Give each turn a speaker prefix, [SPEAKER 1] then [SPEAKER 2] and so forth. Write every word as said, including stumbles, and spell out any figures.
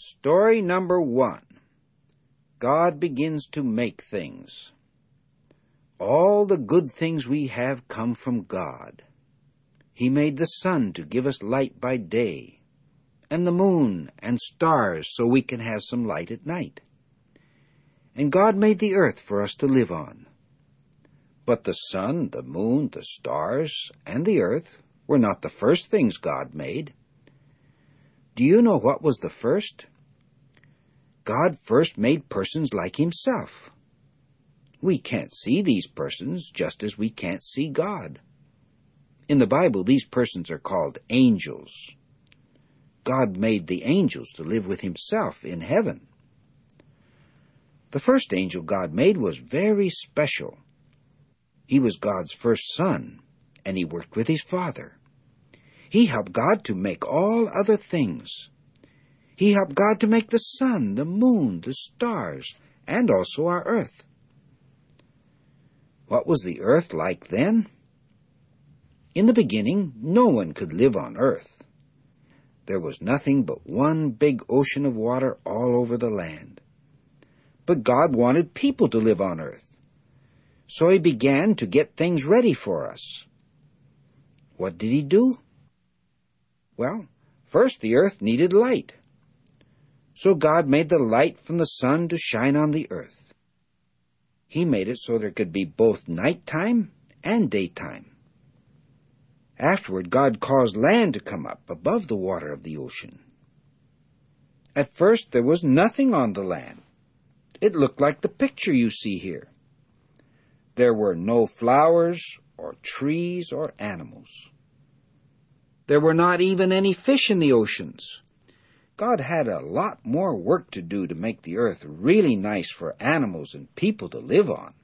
[SPEAKER 1] Story number one. God begins to make things. All the good things we have come from God. He made the sun to give us light by day, and the moon and stars so we can have some light at night. And God made the earth for us to live on. But the sun, the moon, the stars, and the earth were not the first things God made. Do you know what was the first? God first made persons like himself. We can't see these persons just as we can't see God. In the Bible, these persons are called angels. God made the angels to live with himself in heaven. The first angel God made was very special. He was God's first son, and he worked with his Father. He helped God to make all other things. He helped God to make the sun, the moon, the stars, and also our earth. What was the earth like then? In the beginning, no one could live on earth. There was nothing but one big ocean of water all over the land. But God wanted people to live on earth. So he began to get things ready for us. What did he do? Well, first the earth needed light. So God made the light from the sun to shine on the earth. He made it so there could be both nighttime and daytime. Afterward, God caused land to come up above the water of the ocean. At first, there was nothing on the land. It looked like the picture you see here. There were no flowers or trees or animals. There were not even any fish in the oceans. God had a lot more work to do to make the earth really nice for animals and people to live on.